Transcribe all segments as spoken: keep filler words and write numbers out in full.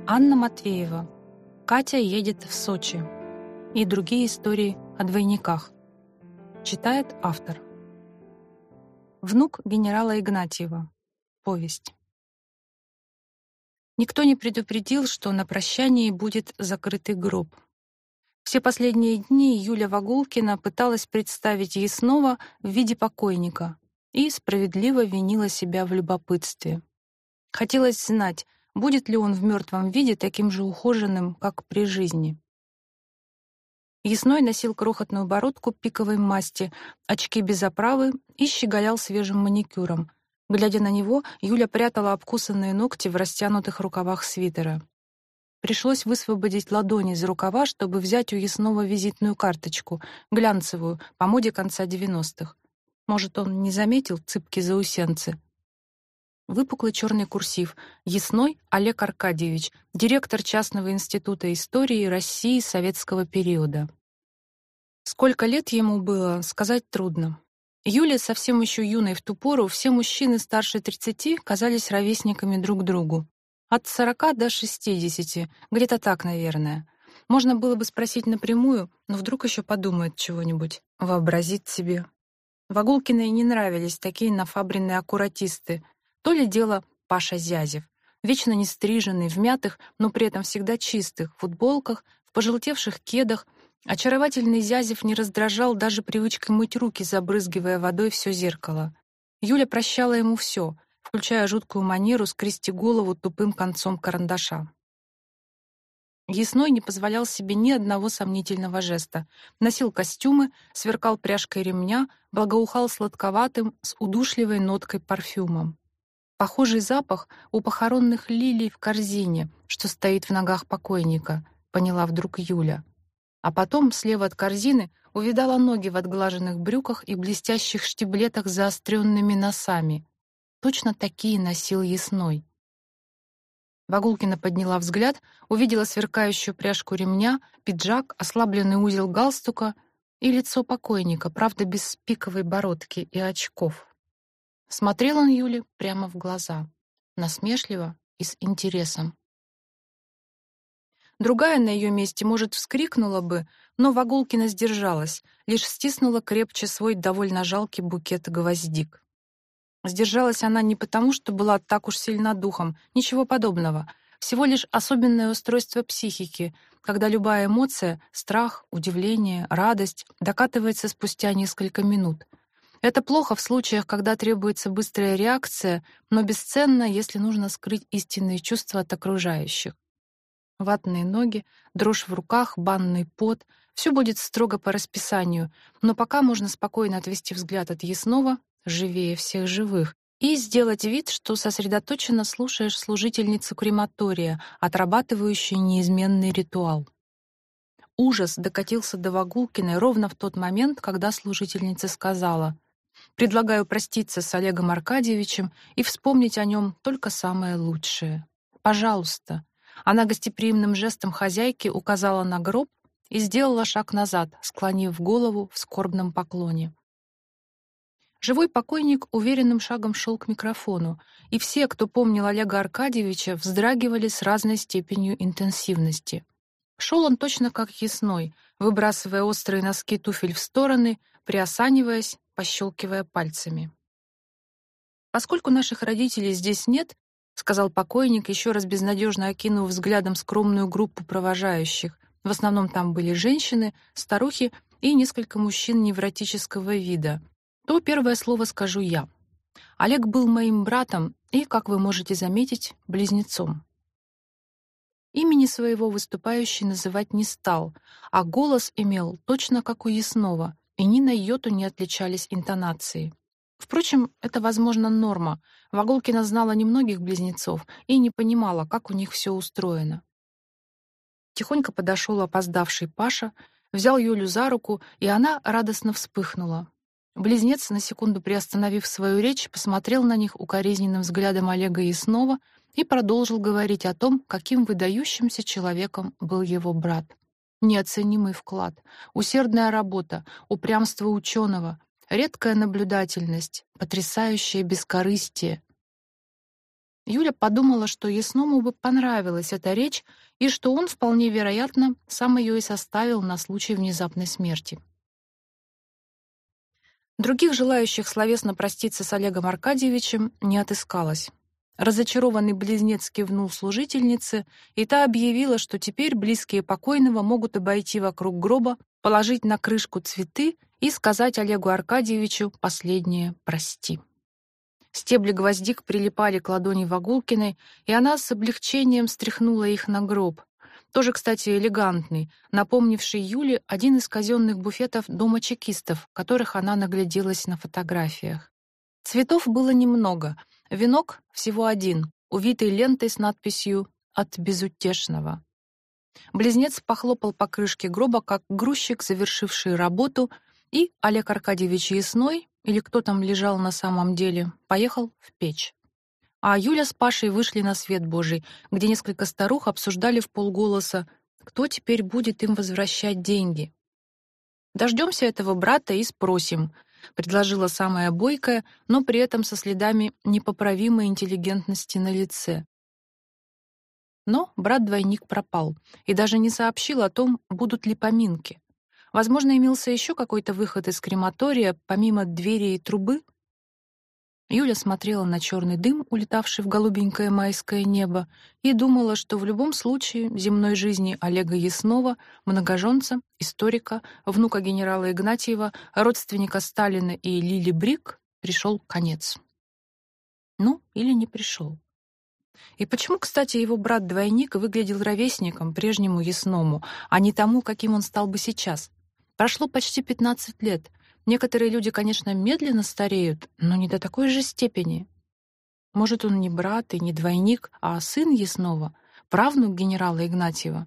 Анна Матвеева. Катя едет в Сочи. И другие истории о двойниках. Читает автор. Внук генерала Игнатьева. Повесть. Никто не предупредил, что на прощании будет закрытый гроб. Все последние дни Юля Вагулкина пыталась представить Яснова в виде покойника и справедливо винила себя в любопытстве. Хотелось знать, будет ли он в мертвом виде таким же ухоженным, как при жизни. Ясной носил крохотную бородку пиковой масти, очки без оправы и щеголял свежим маникюром. Глядя на него, Юля прятала обкусанные ногти в растянутых рукавах свитера. Пришлось высвободить ладони из рукава, чтобы взять у Яснова визитную карточку, глянцевую, по моде конца девяностых. Может, он не заметил цыпкие заусенцы? Выпуклый черный курсив. Ясной Олег Аркадьевич, директор частного института истории России советского периода. Сколько лет ему было, сказать трудно. Юле, совсем еще юной в ту пору, все мужчины старше тридцати казались ровесниками друг другу. От сорока до шестидесяти, где-то так, наверное. Можно было бы спросить напрямую, но вдруг еще подумает чего-нибудь, вообразит себе. Вагулкиной не нравились такие нафабренные аккуратисты. То ли дело Паша Зязев, вечно нестриженный, в мятых, но при этом всегда чистых футболках, в пожелтевших кедах. Очаровательный Зязев не раздражал даже привычкой мыть руки, забрызгивая водой все зеркало. Юля прощала ему все, включая жуткую манеру скрести голову тупым концом карандаша. Ясной не позволял себе ни одного сомнительного жеста. Носил костюмы, сверкал пряжкой ремня, благоухал сладковатым, с удушливой ноткой парфюмом. Похожий запах у похоронных лилий в корзине, что стоит в ногах покойника, поняла вдруг Юля. А потом слева от корзины увидала ноги в отглаженных брюках и блестящих штиблетах с заостренными носами. Точно такие носил Ясной. Вагулкина подняла взгляд, увидела сверкающую пряжку ремня, пиджак, ослабленный узел галстука и лицо покойника, правда, без пиковой бородки и очков. Смотрел он Юле прямо в глаза, насмешливо и с интересом. Другая на ее месте, может, вскрикнула бы, но Вагулкина сдержалась, лишь стиснула крепче свой довольно жалкий букет гвоздик. Сдержалась она не потому, что была так уж сильна духом, ничего подобного, всего лишь особенное устройство психики, когда любая эмоция — страх, удивление, радость — докатывается спустя несколько минут. Это плохо в случаях, когда требуется быстрая реакция, но бесценно, если нужно скрыть истинные чувства от окружающих. Ватные ноги, дрожь в руках, банный пот — все будет строго по расписанию, но пока можно спокойно отвести взгляд от Яснова, живее всех живых, и сделать вид, что сосредоточенно слушаешь служительницу крематория, отрабатывающую неизменный ритуал. Ужас докатился до Вагулкиной ровно в тот момент, когда служительница сказала: «Предлагаю проститься с Олегом Аркадьевичем и вспомнить о нем только самое лучшее. Пожалуйста». Она гостеприимным жестом хозяйки указала на гроб и сделала шаг назад, склонив голову в скорбном поклоне. Живой покойник уверенным шагом шел к микрофону, и все, кто помнил Олега Аркадьевича, вздрагивали с разной степенью интенсивности. Шел он точно как Ясной, выбрасывая острые носки туфель в стороны, приосаниваясь, пощелкивая пальцами. «Поскольку наших родителей здесь нет, — сказал покойник, еще раз безнадежно окинув взглядом скромную группу провожающих, в основном там были женщины, старухи и несколько мужчин невротического вида, — то первое слово скажу я. Олег был моим братом и, как вы можете заметить, близнецом». Имени своего выступающий называть не стал, а голос имел точно как у Яснова, и ни на йоту не отличались интонации. Впрочем, это, возможно, норма. Вагулкина знала немногих близнецов и не понимала, как у них все устроено. Тихонько подошел опоздавший Паша, взял Юлю за руку, и она радостно вспыхнула. Близнец, на секунду приостановив свою речь, посмотрел на них укоризненным взглядом Олега Яснова и продолжил говорить о том, каким выдающимся человеком был его брат. Неоценимый вклад, усердная работа, упрямство ученого, редкая наблюдательность, потрясающее бескорыстие. Юля подумала, что Ясному бы понравилась эта речь и что он, вполне вероятно, сам ее и составил на случай внезапной смерти. Других желающих словесно проститься с Олегом Аркадьевичем не отыскалось. Разочарованный близнец кивнул служительнице, и та объявила, что теперь близкие покойного могут обойти вокруг гроба, положить на крышку цветы и сказать Олегу Аркадьевичу последнее «прости». Стебли гвоздик прилипали к ладони Вагулкиной, и она с облегчением стряхнула их на гроб. Тоже, кстати, элегантный, напомнивший Юле один из казенных буфетов дома чекистов, которых она нагляделась на фотографиях. Цветов было немного, венок всего один, увитый лентой с надписью «От безутешного». Близнец похлопал по крышке гроба, как грузчик, завершивший работу, и Олег Аркадьевич Ясной, или кто там лежал на самом деле, поехал в печь. А Юля с Пашей вышли на свет Божий, где несколько старух обсуждали вполголоса, кто теперь будет им возвращать деньги. «Дождемся этого брата и спросим», — предложила самая бойкая, но при этом со следами непоправимой интеллигентности на лице. Но брат-двойник пропал и даже не сообщил о том, будут ли поминки. Возможно, имелся еще какой-то выход из крематория, помимо двери и трубы. Юля смотрела на черный дым, улетавший в голубенькое майское небо, и думала, что в любом случае земной жизни Олега Яснова, многоженца, историка, внука генерала Игнатьева, родственника Сталина и Лили Брик, пришел конец. Ну, или не пришел. И почему, кстати, его брат-двойник выглядел ровесником прежнему Ясному, а не тому, каким он стал бы сейчас? Прошло почти пятнадцать лет. Некоторые люди, конечно, медленно стареют, но не до такой же степени. Может, он не брат и не двойник, а сын Яснова, правнук генерала Игнатьева.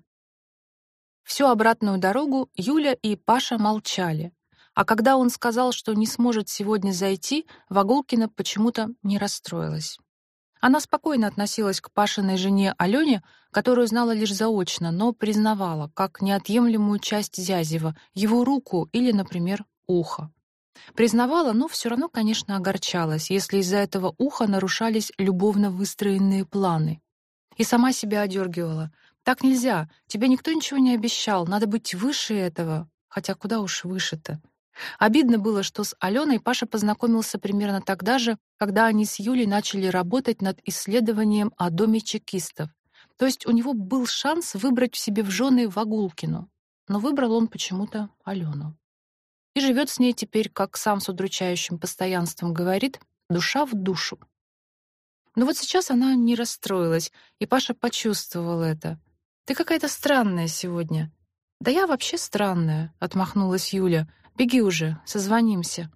Всю обратную дорогу Юля и Паша молчали. А когда он сказал, что не сможет сегодня зайти, Вагулкина почему-то не расстроилась. Она спокойно относилась к Пашиной жене Алене, которую знала лишь заочно, но признавала как неотъемлемую часть Зязева, его руку или, например, ухо. Признавала, но все равно, конечно, огорчалась, если из-за этого уха нарушались любовно выстроенные планы. И сама себя одергивала. Так нельзя, тебе никто ничего не обещал, надо быть выше этого. Хотя куда уж выше-то. Обидно было, что с Аленой Паша познакомился примерно тогда же, когда они с Юлей начали работать над исследованием о доме чекистов. То есть у него был шанс выбрать в себе в жены Вагулкину, но выбрал он почему-то Алену. И живет с ней теперь, как сам с удручающим постоянством говорит, душа в душу. Но вот сейчас она не расстроилась, и Паша почувствовал это. «Ты какая-то странная сегодня». «Да я вообще странная», — отмахнулась Юля. «Беги уже, созвонимся».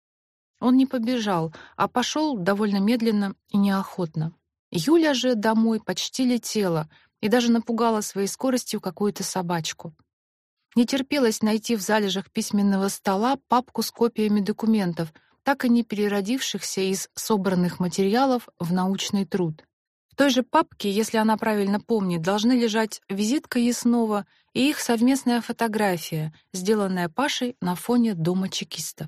Он не побежал, а пошел довольно медленно и неохотно. Юля же домой почти летела и даже напугала своей скоростью какую-то собачку. Не терпелось найти в залежах письменного стола папку с копиями документов, так и не переродившихся из собранных материалов в научный труд. В той же папке, если она правильно помнит, должны лежать визитка Яснова и их совместная фотография, сделанная Пашей на фоне дома чекистов.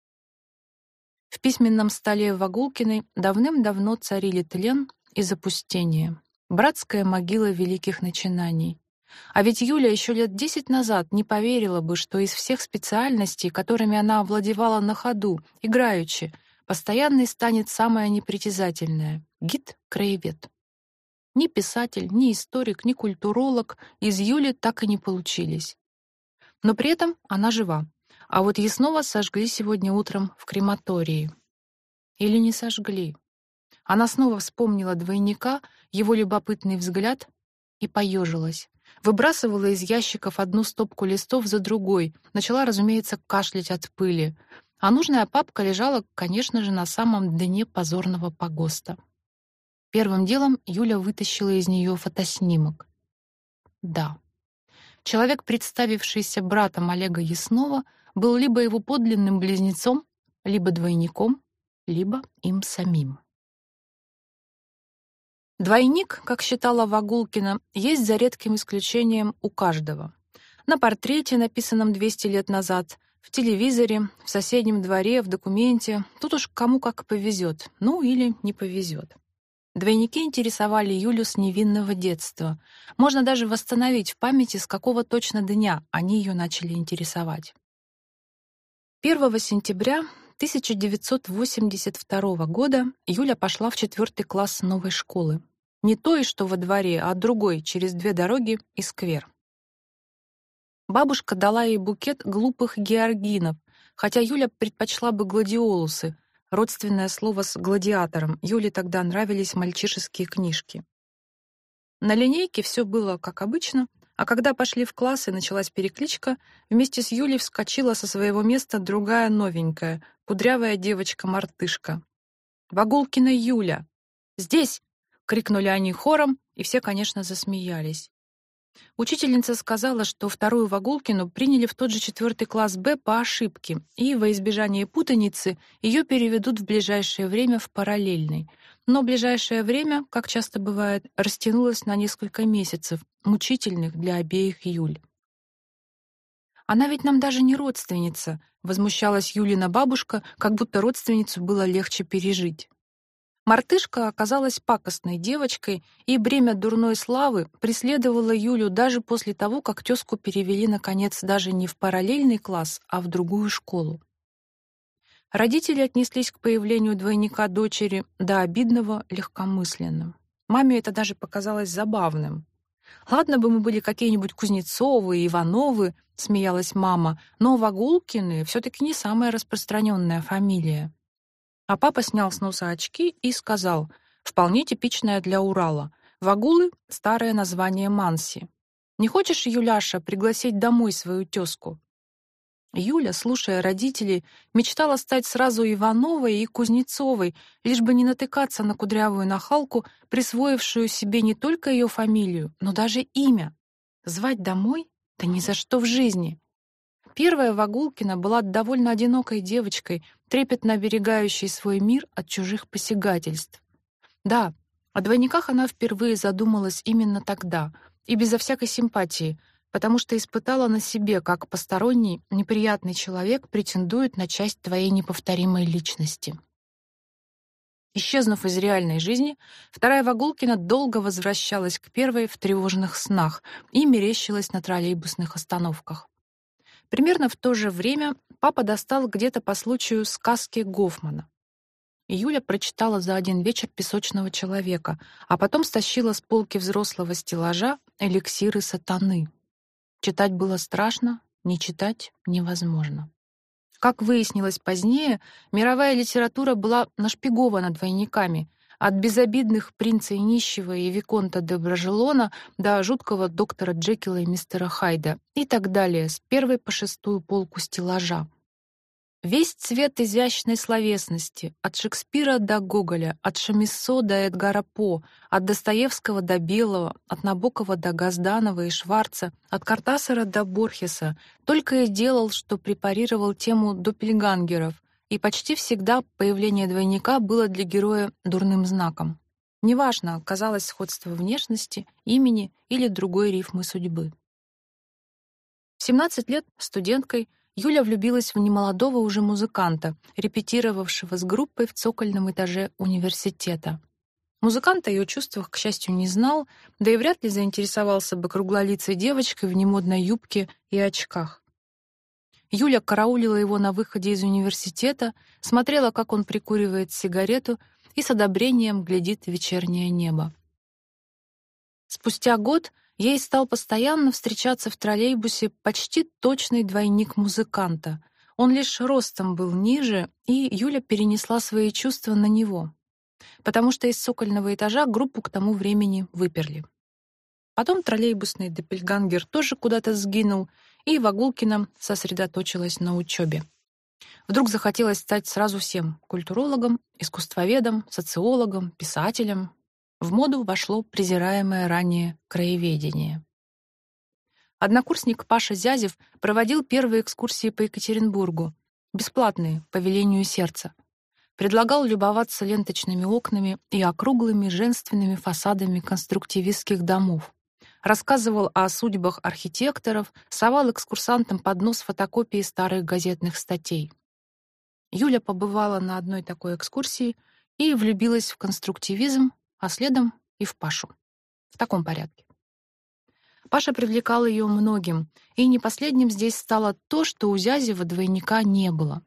В письменном столе Вагулкиной давным-давно царили тлен и запустение, братская могила великих начинаний. А ведь Юля еще лет десять назад не поверила бы, что из всех специальностей, которыми она овладевала на ходу, играючи, постоянной станет самая непритязательная — гид-краевед. Ни писатель, ни историк, ни культуролог из Юли так и не получились. Но при этом она жива. А вот Яснова сожгли сегодня утром в крематории. Или не сожгли. Она снова вспомнила двойника, его любопытный взгляд и поежилась. Выбрасывала из ящиков одну стопку листов за другой, начала, разумеется, кашлять от пыли. А нужная папка лежала, конечно же, на самом дне позорного погоста. Первым делом Юля вытащила из нее фотоснимок. Да. Человек, представившийся братом Олега Яснова, был либо его подлинным близнецом, либо двойником, либо им самим. Двойник, как считала Вагулкина, есть за редким исключением у каждого. На портрете, написанном двести лет назад, в телевизоре, в соседнем дворе, в документе. Тут уж кому как повезет, ну или не повезет. Двойники интересовали Юлю с невинного детства. Можно даже восстановить в памяти, с какого точно дня они ее начали интересовать. первого сентября тысяча девятьсот восемьдесят второго года Юля пошла в четвертый класс новой школы. Не той, что во дворе, а другой, через две дороги и сквер. Бабушка дала ей букет глупых георгинов, хотя Юля предпочла бы гладиолусы, родственное слово с гладиатором. Юле тогда нравились мальчишеские книжки. На линейке все было как обычно, а когда пошли в класс и началась перекличка, вместе с Юлей вскочила со своего места другая новенькая, кудрявая девочка-мартышка. «Вагулкина Юля! Здесь!» — крикнули они хором, и все, конечно, засмеялись. Учительница сказала, что вторую Вагулкину приняли в тот же четвертый класс Б по ошибке, и во избежание путаницы ее переведут в ближайшее время в параллельный. Но ближайшее время, как часто бывает, растянулось на несколько месяцев, мучительных для обеих Юль. «Она ведь нам даже не родственница», — возмущалась Юлина бабушка, как будто родственницу было легче пережить. Мартышка оказалась пакостной девочкой, и бремя дурной славы преследовало Юлю даже после того, как тёзку перевели, наконец, даже не в параллельный класс, а в другую школу. Родители отнеслись к появлению двойника дочери до обидного легкомысленно. Маме это даже показалось забавным. «Ладно бы мы были какие-нибудь Кузнецовы, Ивановы», — смеялась мама, «но Вагулкины все-таки не самая распространенная фамилия». А папа снял с носа очки и сказал, вполне типичное для Урала: «Вагулы — старое название Манси. Не хочешь, Юляша, пригласить домой свою тёзку?» Юля, слушая родителей, мечтала стать сразу Ивановой и Кузнецовой, лишь бы не натыкаться на кудрявую нахалку, присвоившую себе не только ее фамилию, но даже имя. Звать домой? Да ни за что в жизни. Первая Вагулкина была довольно одинокой девочкой, трепетно оберегающей свой мир от чужих посягательств. Да, о двойниках она впервые задумалась именно тогда, и безо всякой симпатии, потому что испытала на себе, как посторонний, неприятный человек претендует на часть твоей неповторимой личности. Исчезнув из реальной жизни, вторая Вагулкина долго возвращалась к первой в тревожных снах и мерещилась на троллейбусных остановках. Примерно в то же время папа достал где-то по случаю сказки Гофмана. Юля прочитала за один вечер «Песочного человека», а потом стащила с полки взрослого стеллажа «Эликсиры сатаны». Читать было страшно, не читать невозможно. Как выяснилось позднее, мировая литература была нашпигована двойниками, от безобидных принца и нищего и виконта де Бражелона до жуткого доктора Джекила и мистера Хайда и так далее, с первой по шестую полку стеллажа. Весь цвет изящной словесности, от Шекспира до Гоголя, от Шамиссо до Эдгара По, от Достоевского до Белого, от Набокова до Газданова и Шварца, от Кортасара до Борхеса, только и делал, что препарировал тему доппельгангеров, и почти всегда появление двойника было для героя дурным знаком. Неважно, казалось сходство внешности, имени или другой рифмы судьбы. В семнадцать лет студенткой Юля влюбилась в немолодого уже музыканта, репетировавшего с группой в цокольном этаже университета. Музыкант о ее чувствах, к счастью, не знал, да и вряд ли заинтересовался бы круглолицей девочкой в немодной юбке и очках. Юля караулила его на выходе из университета, смотрела, как он прикуривает сигарету, и с одобрением глядит в вечернее небо. Спустя год ей стал постоянно встречаться в троллейбусе почти точный двойник музыканта. Он лишь ростом был ниже, и Юля перенесла свои чувства на него, потому что из цокольного этажа группу к тому времени выперли. Потом троллейбусный доппельгангер тоже куда-то сгинул, и Вагулкина сосредоточилась на учебе. Вдруг захотелось стать сразу всем — культурологом, искусствоведом, социологом, писателем. В моду вошло презираемое ранее краеведение. Однокурсник Паша Зязев проводил первые экскурсии по Екатеринбургу, бесплатные, по велению сердца. Предлагал любоваться ленточными окнами и округлыми женственными фасадами конструктивистских домов. Рассказывал о судьбах архитекторов, совал экскурсантам под нос фотокопии старых газетных статей. Юля побывала на одной такой экскурсии и влюбилась в конструктивизм, а следом и в Пашу. В таком порядке. Паша привлекал ее многим, и не последним здесь стало то, что у Зязева двойника не было.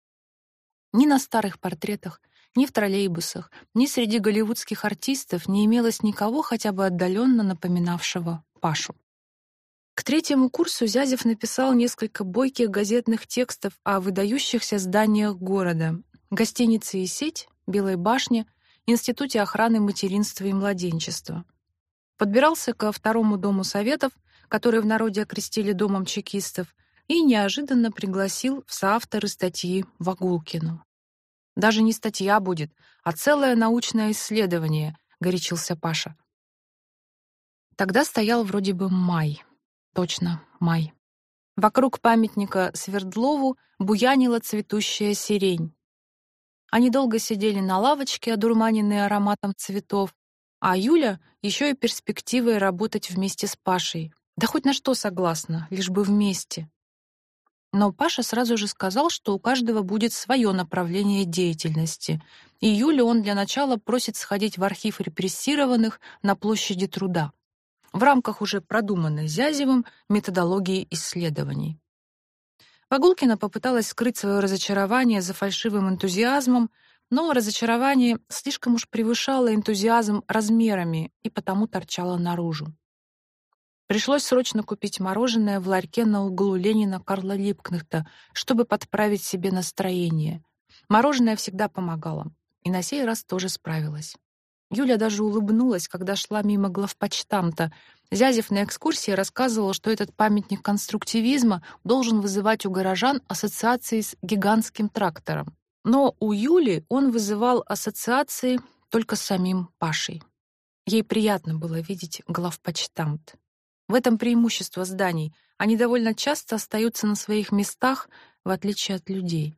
Ни на старых портретах, ни в троллейбусах, ни среди голливудских артистов не имелось никого хотя бы отдаленно напоминавшего Пашу. К третьему курсу Зязев написал несколько бойких газетных текстов о выдающихся зданиях города: гостинице и сеть, Белой башне, Институте охраны материнства и младенчества. Подбирался ко второму дому советов, который в народе окрестили домом чекистов, и неожиданно пригласил в соавторы статьи Вагулкину. «Даже не статья будет, а целое научное исследование», — горячился Паша. Тогда стоял вроде бы май. Точно, май. Вокруг памятника Свердлову буянила цветущая сирень. Они долго сидели на лавочке, одурманенные ароматом цветов, а Юля еще и перспективой работать вместе с Пашей. Да хоть на что согласна, лишь бы вместе. Но Паша сразу же сказал, что у каждого будет свое направление деятельности, и Юлю он для начала просит сходить в архив репрессированных на площади Труда в рамках уже продуманной Зязевым методологии исследований. Вагулкина попыталась скрыть свое разочарование за фальшивым энтузиазмом, но разочарование слишком уж превышало энтузиазм размерами и потому торчало наружу. Пришлось срочно купить мороженое в ларьке на углу Ленина Карла Липкнехта, чтобы подправить себе настроение. Мороженое всегда помогало, и на сей раз тоже справилась. Юля даже улыбнулась, когда шла мимо главпочтамта. Зязев на экскурсии рассказывал, что этот памятник конструктивизма должен вызывать у горожан ассоциации с гигантским трактором. Но у Юли он вызывал ассоциации только с самим Пашей. Ей приятно было видеть главпочтамт. В этом преимущество зданий. Они довольно часто остаются на своих местах, в отличие от людей.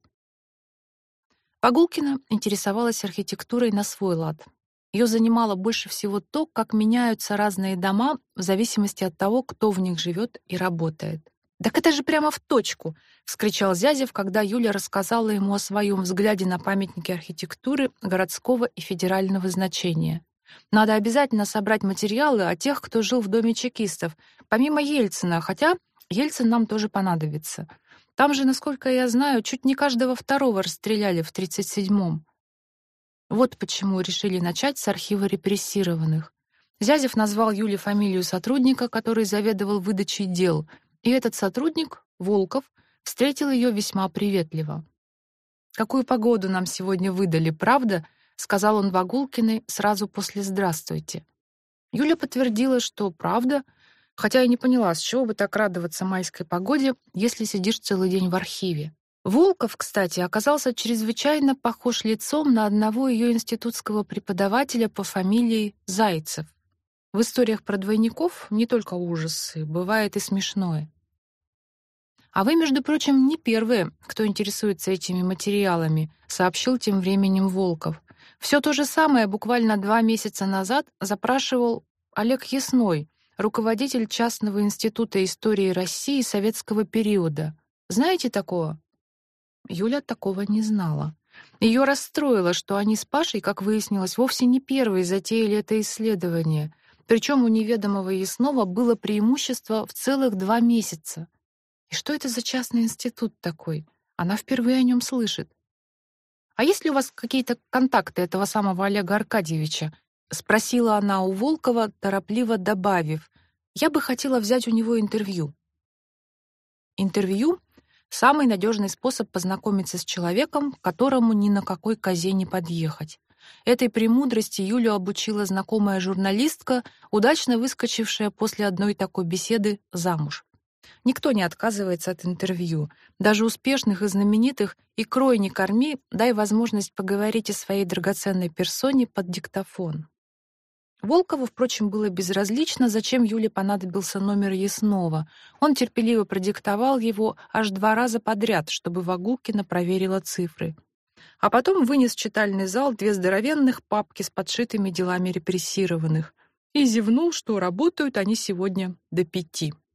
Вагулкина интересовалась архитектурой на свой лад. Ее занимало больше всего то, как меняются разные дома в зависимости от того, кто в них живет и работает. «Так это же прямо в точку!» — вскричал Зязев, когда Юля рассказала ему о своем взгляде на памятники архитектуры городского и федерального значения. «Надо обязательно собрать материалы о тех, кто жил в доме чекистов, помимо Ельцина, хотя Ельцин нам тоже понадобится. Там же, насколько я знаю, чуть не каждого второго расстреляли в тридцать седьмом. Вот почему решили начать с архива репрессированных. Зязев назвал Юле фамилию сотрудника, который заведовал выдачей дел, и этот сотрудник, Волков, встретил ее весьма приветливо. «Какую погоду нам сегодня выдали, правда?» — сказал он Вагулкиной сразу после «здравствуйте». Юля подтвердила, что правда, хотя и не поняла, с чего бы так радоваться майской погоде, если сидишь целый день в архиве. Волков, кстати, оказался чрезвычайно похож лицом на одного ее институтского преподавателя по фамилии Зайцев. В историях про двойников не только ужасы, бывает и смешное. «А вы, между прочим, не первые, кто интересуется этими материалами», сообщил тем временем Волков. «Все то же самое буквально два месяца назад запрашивал Олег Ясной, руководитель частного института истории России советского периода. Знаете такого?» Юля такого не знала. Ее расстроило, что они с Пашей, как выяснилось, вовсе не первые затеяли это исследование. Причем у неведомого Яснова было преимущество в целых два месяца. И что это за частный институт такой? Она впервые о нем слышит. «А есть ли у вас какие-то контакты этого самого Олега Аркадьевича?» — спросила она у Волкова, торопливо добавив: «Я бы хотела взять у него интервью». Интервью — самый надежный способ познакомиться с человеком, которому ни на какой козе не подъехать. Этой премудрости Юлю обучила знакомая журналистка, удачно выскочившая после одной такой беседы замуж. Никто не отказывается от интервью. Даже успешных и знаменитых и крой не корми, дай возможность поговорить о своей драгоценной персоне под диктофон. Волкову, впрочем, было безразлично, зачем Юле понадобился номер Яснова. Он терпеливо продиктовал его аж два раза подряд, чтобы Вагулкина проверила цифры. А потом вынес в читальный зал две здоровенных папки с подшитыми делами репрессированных и зевнул, что работают они сегодня до пяти.